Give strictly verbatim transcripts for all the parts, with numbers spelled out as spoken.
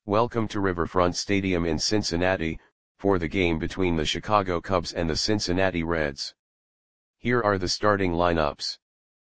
Welcome to Riverfront Stadium in Cincinnati, for the game between the Chicago Cubs and the Cincinnati Reds. Here are the starting lineups.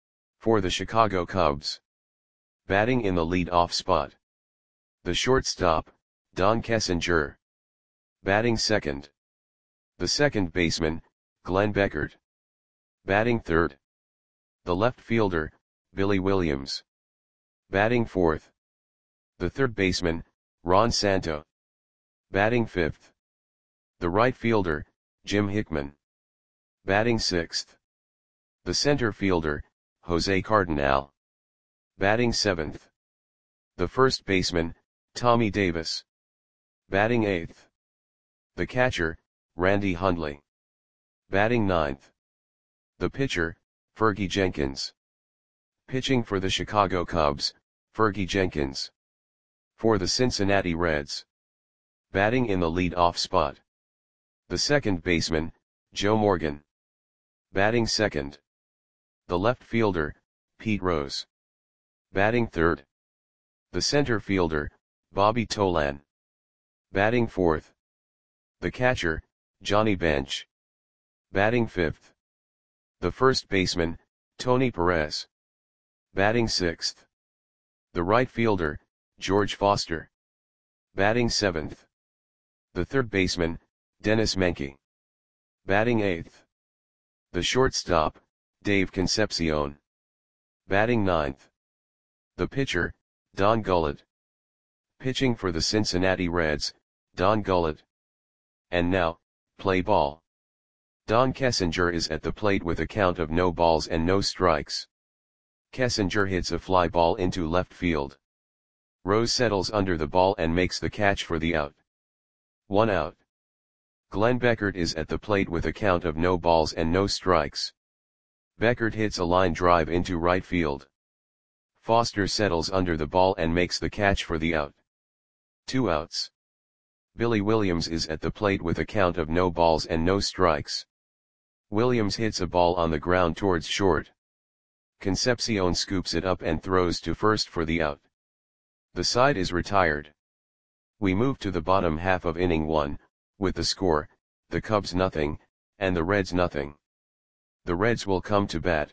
For the Chicago Cubs. Batting in the lead-off spot. The shortstop, Don Kessinger. Batting second. The second baseman, Glenn Beckert. Batting third. The left fielder, Billy Williams. Batting fourth. The third baseman, Ron Santo. Batting fifth. The right fielder, Jim Hickman. Batting sixth. The center fielder, Jose Cardenal. Batting seventh. The first baseman, Tommy Davis. Batting eighth. The catcher, Randy Hundley. Batting ninth. The pitcher, Fergie Jenkins. Pitching for the Chicago Cubs, Fergie Jenkins. For the Cincinnati Reds. Batting in the lead-off spot. The second baseman, Joe Morgan. Batting second. The left fielder, Pete Rose. Batting third. The center fielder, Bobby Tolan. Batting fourth. The catcher, Johnny Bench. Batting fifth. The first baseman, Tony Perez. Batting sixth. The right fielder, George Foster. Batting seventh. The third baseman, Dennis Menke. Batting eighth. The shortstop, Dave Concepcion. Batting ninth. The pitcher, Don Gullett. Pitching for the Cincinnati Reds, Don Gullett. And now, play ball. Don Kessinger is at the plate with a count of no balls and no strikes. Kessinger hits a fly ball into left field. Rose settles under the ball and makes the catch for the out. One out. Glenn Beckert is at the plate with a count of no balls and no strikes. Beckert hits a line drive into right field. Foster settles under the ball and makes the catch for the out. Two outs. Billy Williams is at the plate with a count of no balls and no strikes. Williams hits a ball on the ground towards short. Concepcion scoops it up and throws to first for the out. The side is retired. We move to the bottom half of inning one, with the score, the Cubs nothing, and the Reds nothing. The Reds will come to bat.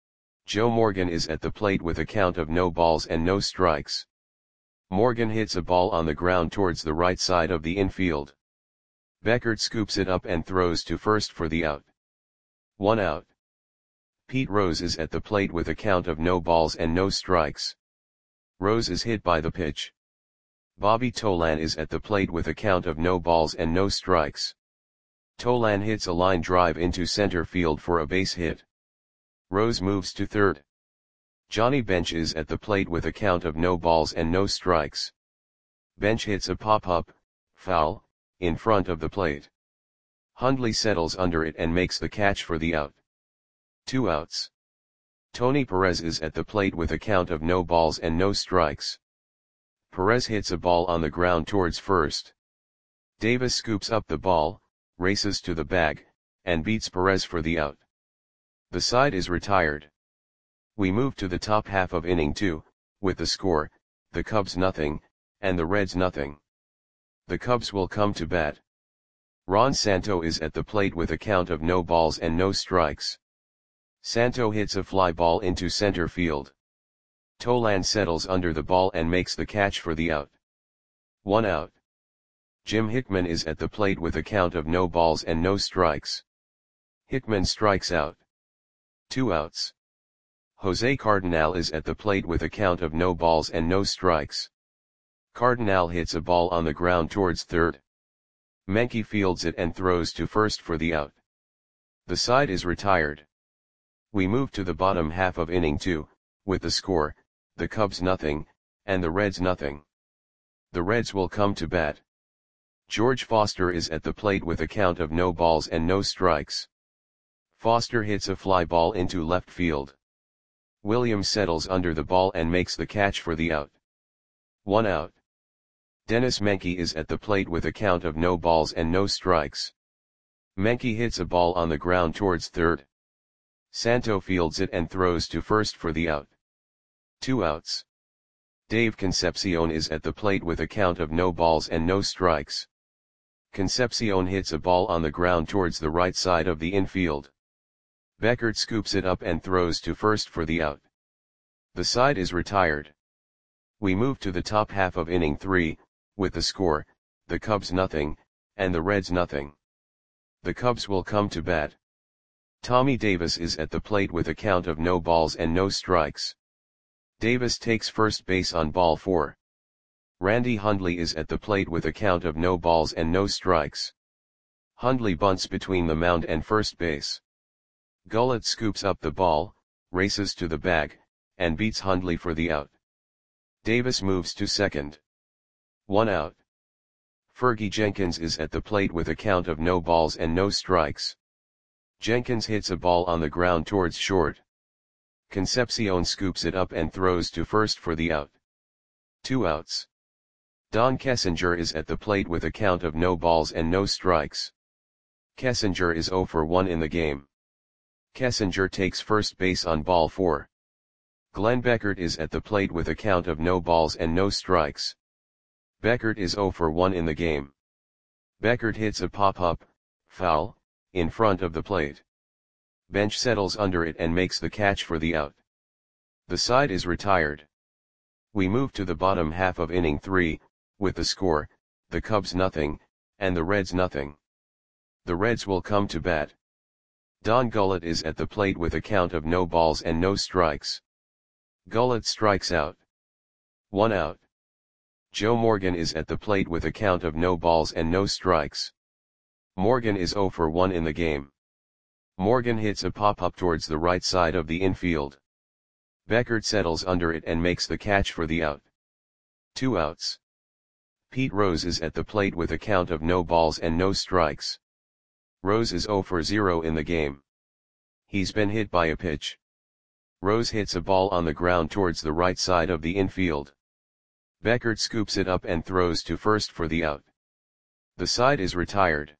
Joe Morgan is at the plate with a count of no balls and no strikes. Morgan hits a ball on the ground towards the right side of the infield. Beckert scoops it up and throws to first for the out. One out. Pete Rose is at the plate with a count of no balls and no strikes. Rose is hit by the pitch. Bobby Tolan is at the plate with a count of no balls and no strikes. Tolan hits a line drive into center field for a base hit. Rose moves to third. Johnny Bench is at the plate with a count of no balls and no strikes. Bench hits a pop-up, foul, in front of the plate. Hundley settles under it and makes the catch for the out. Two outs. Tony Perez is at the plate with a count of no balls and no strikes. Perez hits a ball on the ground towards first. Davis scoops up the ball, races to the bag, and beats Perez for the out. The side is retired. We move to the top half of inning two, with the score, the Cubs nothing, and the Reds nothing. The Cubs will come to bat. Ron Santo is at the plate with a count of no balls and no strikes. Santo hits a fly ball into center field. Tolan settles under the ball and makes the catch for the out. One out. Jim Hickman is at the plate with a count of no balls and no strikes. Hickman strikes out. Two outs. Jose Cardenal is at the plate with a count of no balls and no strikes. Cardenal hits a ball on the ground towards third. Menke fields it and throws to first for the out. The side is retired. We move to the bottom half of inning two, with the score, the Cubs nothing, and the Reds nothing. The Reds will come to bat. George Foster is at the plate with a count of no balls and no strikes. Foster hits a fly ball into left field. Williams settles under the ball and makes the catch for the out. One out. Dennis Menke is at the plate with a count of no balls and no strikes. Menke hits a ball on the ground towards third. Santo fields it and throws to first for the out. Two outs. Dave Concepcion is at the plate with a count of no balls and no strikes. Concepcion hits a ball on the ground towards the right side of the infield. Beckert scoops it up and throws to first for the out. The side is retired. We move to the top half of inning three, with the score, the Cubs nothing, and the Reds nothing. The Cubs will come to bat. Tommy Davis is at the plate with a count of no balls and no strikes. Davis takes first base on ball four. Randy Hundley is at the plate with a count of no balls and no strikes. Hundley bunts between the mound and first base. Gullett scoops up the ball, races to the bag, and beats Hundley for the out. Davis moves to second. One out. Fergie Jenkins is at the plate with a count of no balls and no strikes. Jenkins hits a ball on the ground towards short. Concepcion scoops it up and throws to first for the out. Two outs. Don Kessinger is at the plate with a count of no balls and no strikes. Kessinger is zero for one in the game. Kessinger takes first base on ball four. Glenn Beckert is at the plate with a count of no balls and no strikes. Beckert is zero for one in the game. Beckert hits a pop-up, foul, in front of the plate. Bench settles under it and makes the catch for the out. The side is retired. We move to the bottom half of inning three, with the score, the Cubs nothing, and the Reds nothing. The Reds will come to bat. Don Gullett is at the plate with a count of no balls and no strikes. Gullett strikes out. One out. Joe Morgan is at the plate with a count of no balls and no strikes. Morgan is zero for one in the game. Morgan hits a pop-up towards the right side of the infield. Beckert settles under it and makes the catch for the out. Two outs. Pete Rose is at the plate with a count of no balls and no strikes. Rose is zero for zero in the game. He's been hit by a pitch. Rose hits a ball on the ground towards the right side of the infield. Beckert scoops it up and throws to first for the out. The side is retired.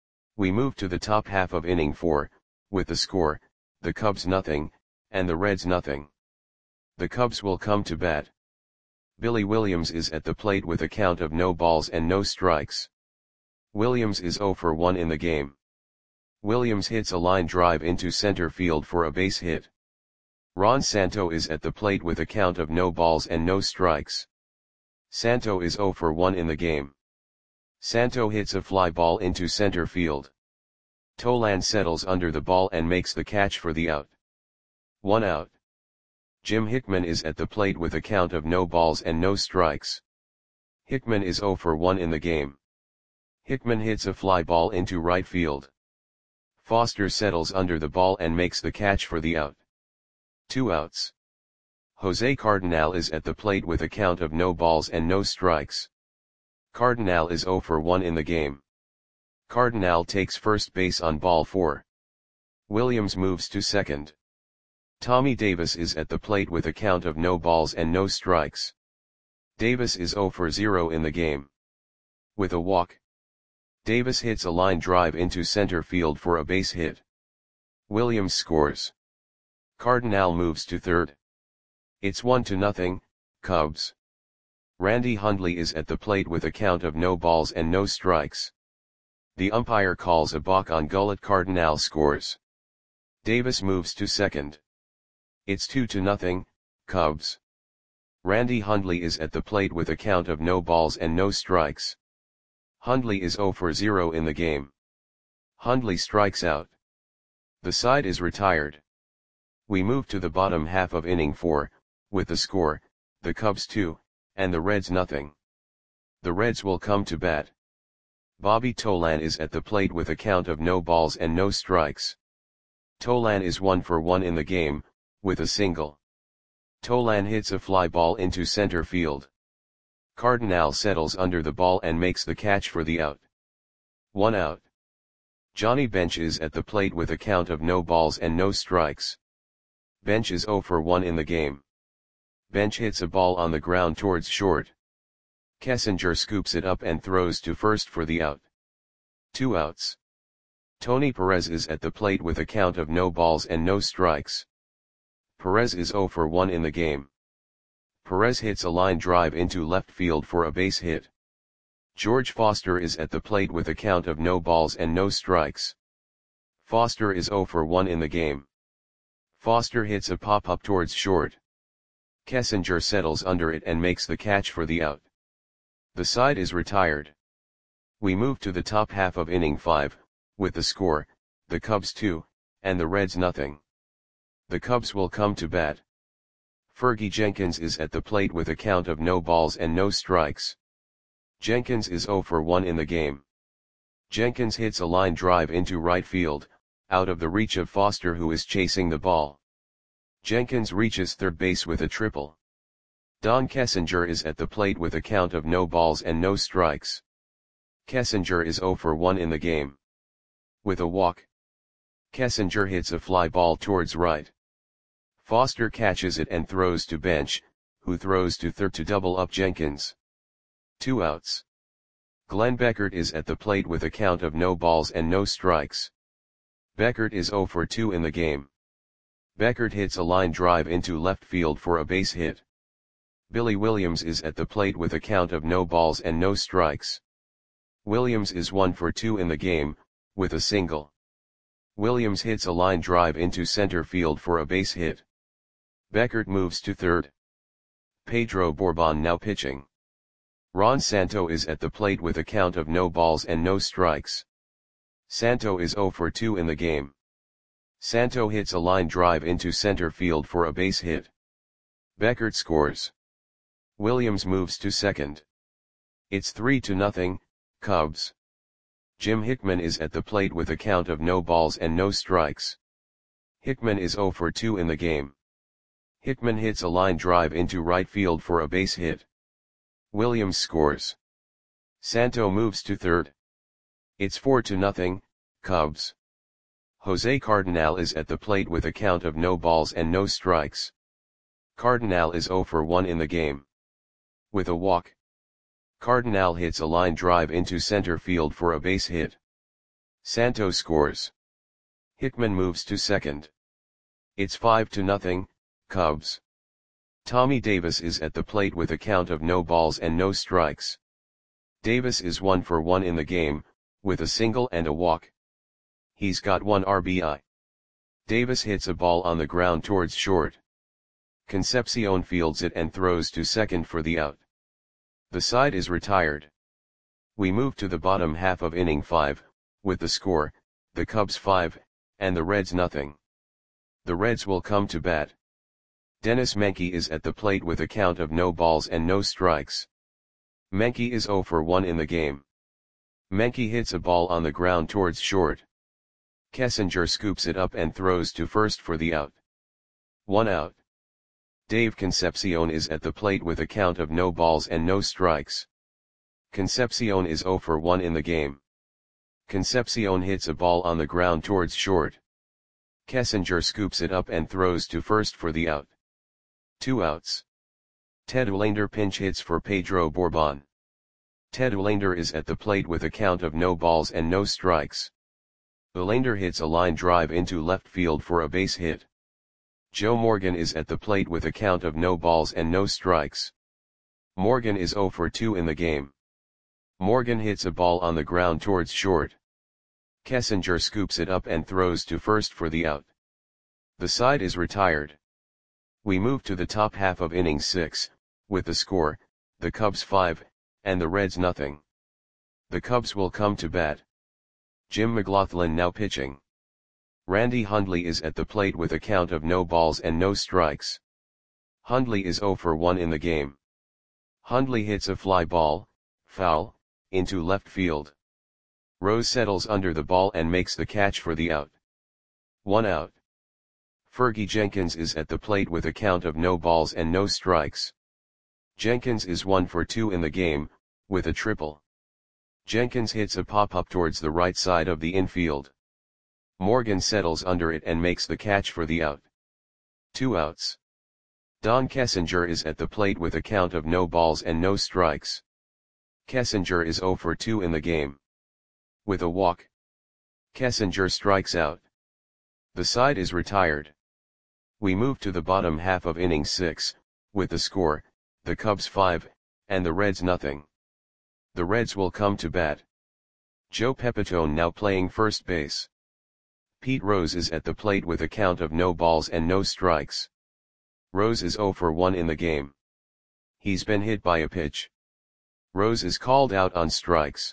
We move to the top half of inning four, with the score, the Cubs nothing, and the Reds nothing. The Cubs will come to bat. Billy Williams is at the plate with a count of no balls and no strikes. Williams is zero for one in the game. Williams hits a line drive into center field for a base hit. Ron Santo is at the plate with a count of no balls and no strikes. Santo is zero for one in the game. Santo hits a fly ball into center field. Tolan settles under the ball and makes the catch for the out. One out. Jim Hickman is at the plate with a count of no balls and no strikes. Hickman is zero for one in the game. Hickman hits a fly ball into right field. Foster settles under the ball and makes the catch for the out. Two outs. Jose Cardinal is at the plate with a count of no balls and no strikes. Cardinal is zero for one in the game. Cardinal takes first base on ball four. Williams moves to second. Tommy Davis is at the plate with a count of no balls and no strikes. Davis is zero for zero in the game. With a walk. Davis hits a line drive into center field for a base hit. Williams scores. Cardinal moves to third. It's one to nothing, Cubs. Randy Hundley is at the plate with a count of no balls and no strikes. The umpire calls a balk on Gullett. Cardinal scores. Davis moves to second. It's two to nothing, Cubs. Randy Hundley is at the plate with a count of no balls and no strikes. Hundley is zero for zero in the game. Hundley strikes out. The side is retired. We move to the bottom half of inning four, with the score, the Cubs two, and the Reds nothing. The Reds will come to bat. Bobby Tolan is at the plate with a count of no balls and no strikes. Tolan is one for one in the game, with a single. Tolan hits a fly ball into center field. Cardinal settles under the ball and makes the catch for the out. One out. Johnny Bench is at the plate with a count of no balls and no strikes. Bench is zero for one in the game. Bench hits a ball on the ground towards short. Kessinger scoops it up and throws to first for the out. Two outs. Tony Perez is at the plate with a count of no balls and no strikes. Perez is zero for one in the game. Perez hits a line drive into left field for a base hit. George Foster is at the plate with a count of no balls and no strikes. Foster is zero for one in the game. Foster hits a pop-up towards short. Kessinger settles under it and makes the catch for the out. The side is retired. We move to the top half of inning five, with the score, the Cubs two, and the Reds nothing. The Cubs will come to bat. Fergie Jenkins is at the plate with a count of no balls and no strikes. Jenkins is zero for one in the game. Jenkins hits a line drive into right field, out of the reach of Foster who is chasing the ball. Jenkins reaches third base with a triple. Don Kessinger is at the plate with a count of no balls and no strikes. Kessinger is zero for one in the game. With a walk, Kessinger hits a fly ball towards right. Foster catches it and throws to bench, who throws to third to double up Jenkins. Two outs. Glenn Beckert is at the plate with a count of no balls and no strikes. Beckert is zero for two in the game. Beckert hits a line drive into left field for a base hit. Billy Williams is at the plate with a count of no balls and no strikes. Williams is one for two in the game, with a single. Williams hits a line drive into center field for a base hit. Beckert moves to third. Pedro Bourbon now pitching. Ron Santo is at the plate with a count of no balls and no strikes. Santo is zero for two in the game. Santo hits a line drive into center field for a base hit. Beckert scores. Williams moves to second. It's three to nothing, Cubs. Jim Hickman is at the plate with a count of no balls and no strikes. Hickman is zero for two in the game. Hickman hits a line drive into right field for a base hit. Williams scores. Santo moves to third. It's four to nothing, Cubs. Jose Cardinal is at the plate with a count of no balls and no strikes. Cardinal is zero for one in the game. With a walk, Cardinal hits a line drive into center field for a base hit. Santo scores. Hickman moves to second. It's five to nothing, Cubs. Tommy Davis is at the plate with a count of no balls and no strikes. Davis is one for one in the game, with a single and a walk. He's got one R B I. Davis hits a ball on the ground towards short. Concepcion fields it and throws to second for the out. The side is retired. We move to the bottom half of inning five, with the score, the Cubs five, and the Reds nothing. The Reds will come to bat. Dennis Menke is at the plate with a count of no balls and no strikes. Menke is zero for one in the game. Menke hits a ball on the ground towards short. Kessinger scoops it up and throws to first for the out. One out. Dave Concepcion is at the plate with a count of no balls and no strikes. Concepcion is zero for one in the game. Concepcion hits a ball on the ground towards short. Kessinger scoops it up and throws to first for the out. Two outs. Ted Olander pinch hits for Pedro Bourbon. Ted Olander is at the plate with a count of no balls and no strikes. Olander hits a line drive into left field for a base hit. Joe Morgan is at the plate with a count of no balls and no strikes. Morgan is zero for two in the game. Morgan hits a ball on the ground towards short. Kessinger scoops it up and throws to first for the out. The side is retired. We move to the top half of inning six, with the score, the Cubs five, and the Reds nothing. The Cubs will come to bat. Jim McLaughlin now pitching. Randy Hundley is at the plate with a count of no balls and no strikes. Hundley is zero for one in the game. Hundley hits a fly ball, foul, into left field. Rose settles under the ball and makes the catch for the out. One out. Fergie Jenkins is at the plate with a count of no balls and no strikes. Jenkins is one for two in the game, with a triple. Jenkins hits a pop-up towards the right side of the infield. Morgan settles under it and makes the catch for the out. Two outs. Don Kessinger is at the plate with a count of no balls and no strikes. Kessinger is zero for two in the game. With a walk, Kessinger strikes out. The side is retired. We move to the bottom half of inning six, with the score, the Cubs five, and the Reds nothing. The Reds will come to bat. Joe Pepitone now playing first base. Pete Rose is at the plate with a count of no balls and no strikes. Rose is oh for one in the game. He's been hit by a pitch. Rose is called out on strikes.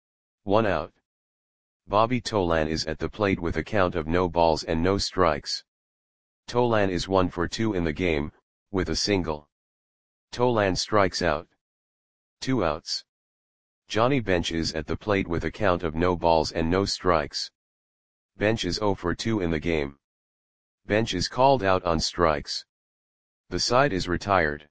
One out. Bobby Tolan is at the plate with a count of no balls and no strikes. Tolan is one for two in the game, with a single. Tolan strikes out. Two outs. Johnny Bench is at the plate with a count of no balls and no strikes. Bench is oh for two in the game. Bench is called out on strikes. The side is retired.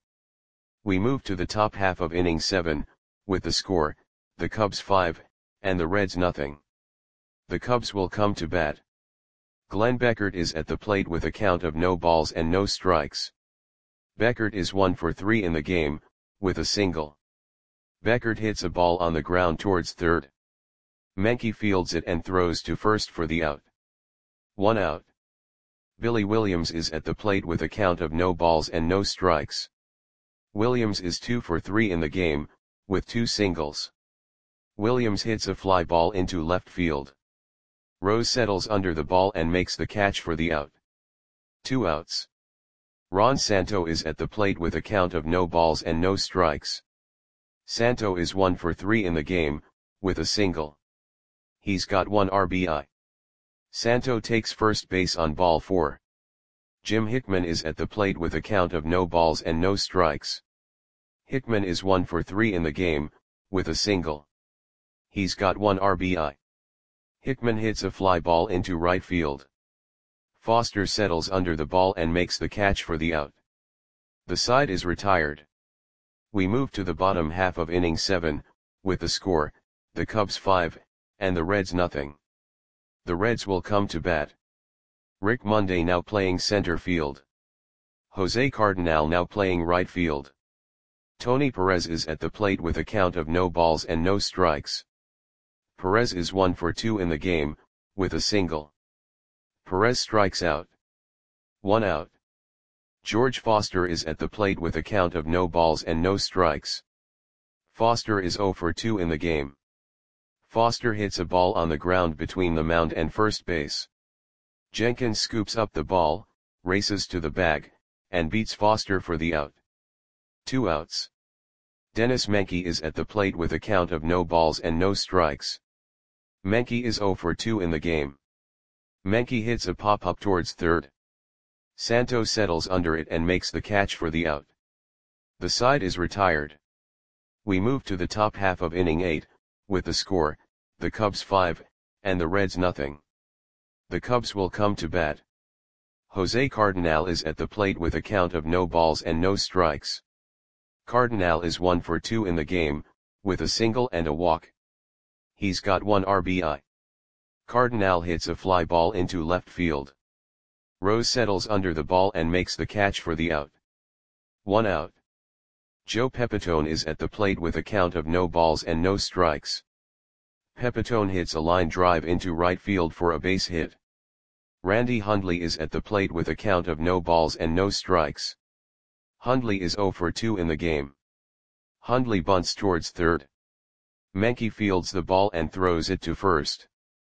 We move to the top half of inning seven, with the score, the Cubs five, and the Reds nothing. The Cubs will come to bat. Glenn Beckert is at the plate with a count of no balls and no strikes. Beckert is one for three in the game, with a single. Beckert hits a ball on the ground towards third. Menke fields it and throws to first for the out. One out. Billy Williams is at the plate with a count of no balls and no strikes. Williams is two for three in the game, with two singles. Williams hits a fly ball into left field. Rose settles under the ball and makes the catch for the out. Two outs. Ron Santo is at the plate with a count of no balls and no strikes. Santo is one for three in the game, with a single. He's got one R B I. Santo takes first base on ball four. Jim Hickman is at the plate with a count of no balls and no strikes. Hickman is one for three in the game, with a single. He's got one R B I. Hickman hits a fly ball into right field. Foster settles under the ball and makes the catch for the out. The side is retired. We move to the bottom half of inning seven, with the score, the Cubs five, and the Reds nothing. The Reds will come to bat. Rick Monday now playing center field. Jose Cardinal now playing right field. Tony Perez is at the plate with a count of no balls and no strikes. Perez is one for two in the game, with a single. Perez strikes out. One out. George Foster is at the plate with a count of no balls and no strikes. Foster is oh for two in the game. Foster hits a ball on the ground between the mound and first base. Jenkins scoops up the ball, races to the bag, and beats Foster for the out. Two outs. Dennis Menke is at the plate with a count of no balls and no strikes. Menke is oh for two in the game. Menke hits a pop-up towards third. Santo settles under it and makes the catch for the out. The side is retired. We move to the top half of inning eight, with the score, the Cubs five, and the Reds nothing. The Cubs will come to bat. Jose Cardinal is at the plate with a count of no balls and no strikes. Cardinal is one for two in the game, with a single and a walk. He's got one R B I. Cardinal hits a fly ball into left field. Rose settles under the ball and makes the catch for the out. One out. Joe Pepitone is at the plate with a count of no balls and no strikes. Pepitone hits a line drive into right field for a base hit. Randy Hundley is at the plate with a count of no balls and no strikes. Hundley is oh for two in the game. Hundley bunts towards third. Menke fields the ball and throws it to first.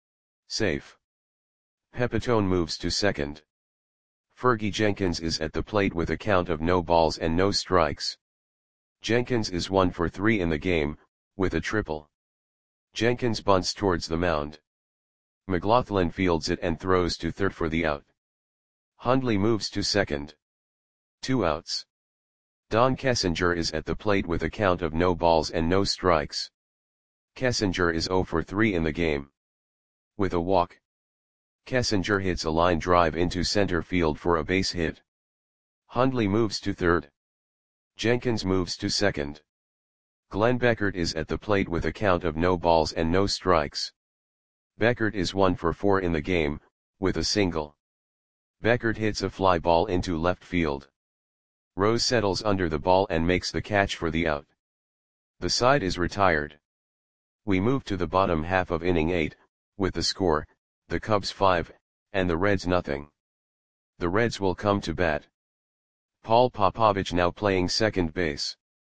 Safe. Pepitone moves to second. Fergie Jenkins is at the plate with a count of no balls and no strikes. Jenkins is one for three in the game, with a triple. Jenkins bunts towards the mound. McLaughlin fields it and throws to third for the out. Hundley moves to second. Two outs. Don Kessinger is at the plate with a count of no balls and no strikes. Kessinger is oh for three in the game. With a walk. Kessinger hits a line drive into center field for a base hit. Hundley moves to third. Jenkins moves to second. Glenn Beckert is at the plate with a count of no balls and no strikes. Beckert is one for four in the game, with a single. Beckert hits a fly ball into left field. Rose settles under the ball and makes the catch for the out. The side is retired. We move to the bottom half of inning eight, with the score, the Cubs five, and the Reds nothing. The Reds will come to bat. Paul Popovich now playing second base.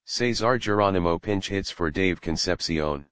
Cesar Geronimo pinch hits for Dave Concepcion.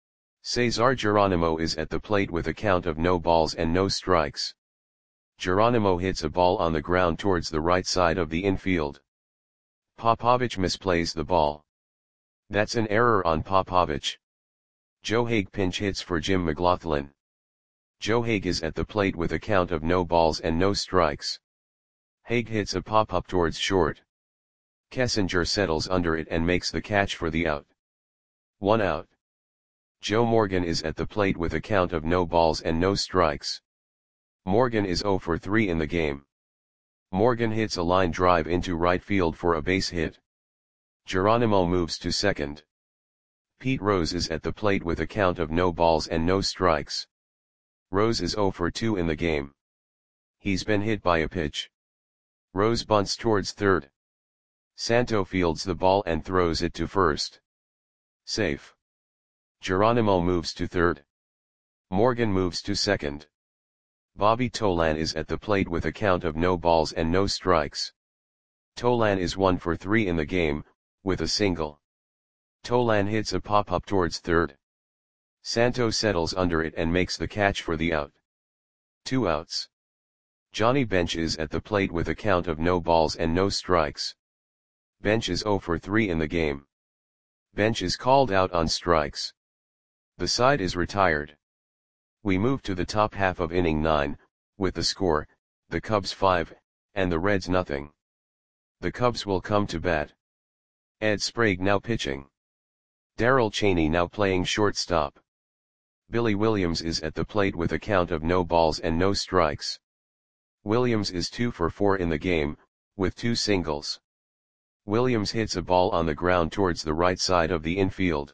Cesar Geronimo is at the plate with a count of no balls and no strikes. Geronimo hits a ball on the ground towards the right side of the infield. Popovich misplays the ball. That's an error on Popovich. Joe Hague pinch hits for Jim McLaughlin. Joe Hague is at the plate with a count of no balls and no strikes. Hague hits a pop-up towards short. Kessinger settles under it and makes the catch for the out. One out. Joe Morgan is at the plate with a count of no balls and no strikes. Morgan is zero for three in the game. Morgan hits a line drive into right field for a base hit. Geronimo moves to second. Pete Rose is at the plate with a count of no balls and no strikes. Rose is zero for two in the game. He's been hit by a pitch. Rose bunts towards third. Santo fields the ball and throws it to first. Safe. Geronimo moves to third. Morgan moves to second. Bobby Tolan is at the plate with a count of no balls and no strikes. Tolan is one for three in the game, with a single. Tolan hits a pop-up towards third. Santo settles under it and makes the catch for the out. Two outs. Johnny Bench is at the plate with a count of no balls and no strikes. Bench is zero for three in the game. Bench is called out on strikes. The side is retired. We move to the top half of inning nine, with the score, the Cubs five, and the Reds nothing. The Cubs will come to bat. Ed Sprague now pitching. Darrell Chaney now playing shortstop. Billy Williams is at the plate with a count of no balls and no strikes. Williams is two for four in the game, with two singles. Williams hits a ball on the ground towards the right side of the infield.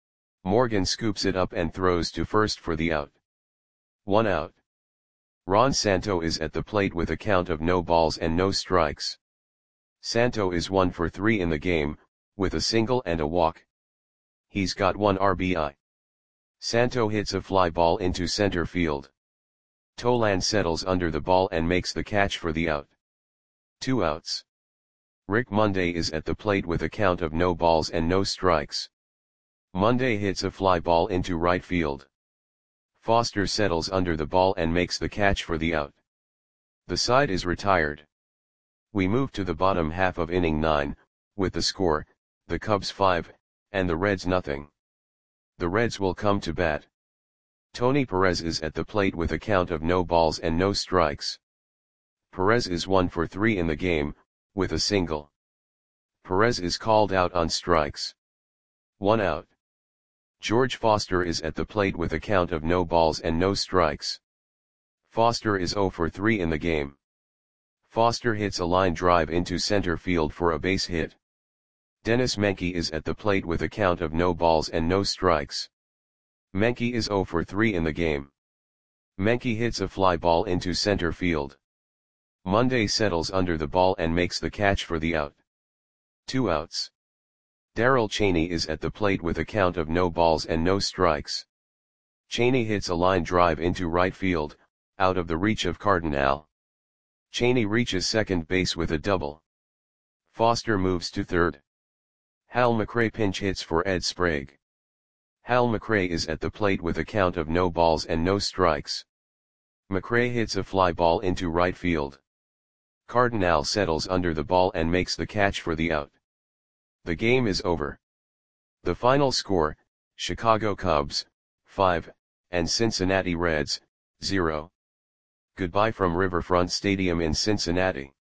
Morgan scoops it up and throws to first for the out. One out. Ron Santo is at the plate with a count of no balls and no strikes. Santo is one for three in the game, with a single and a walk. He's got one R B I. Santo hits a fly ball into center field. Tolan settles under the ball and makes the catch for the out. Two outs. Rick Monday is at the plate with a count of no balls and no strikes. Monday hits a fly ball into right field. Foster settles under the ball and makes the catch for the out. The side is retired. We move to the bottom half of inning nine, with the score, the Cubs five, and the Reds nothing. The Reds will come to bat. Tony Perez is at the plate with a count of no balls and no strikes. Perez is one for three in the game, with a single. Perez is called out on strikes. One out. George Foster is at the plate with a count of no balls and no strikes. Foster is zero for three in the game. Foster hits a line drive into center field for a base hit. Dennis Menke is at the plate with a count of no balls and no strikes. Menke is zero for three in the game. Menke hits a fly ball into center field. Monday settles under the ball and makes the catch for the out. Two outs. Darrell Chaney is at the plate with a count of no balls and no strikes. Chaney hits a line drive into right field, out of the reach of Cardinal. Chaney reaches second base with a double. Foster moves to third. Hal McRae pinch hits for Ed Sprague. Hal McRae is at the plate with a count of no balls and no strikes. McRae hits a fly ball into right field. Cardinal settles under the ball and makes the catch for the out. The game is over. The final score, Chicago Cubs, five, and Cincinnati Reds, zero. Goodbye from Riverfront Stadium in Cincinnati.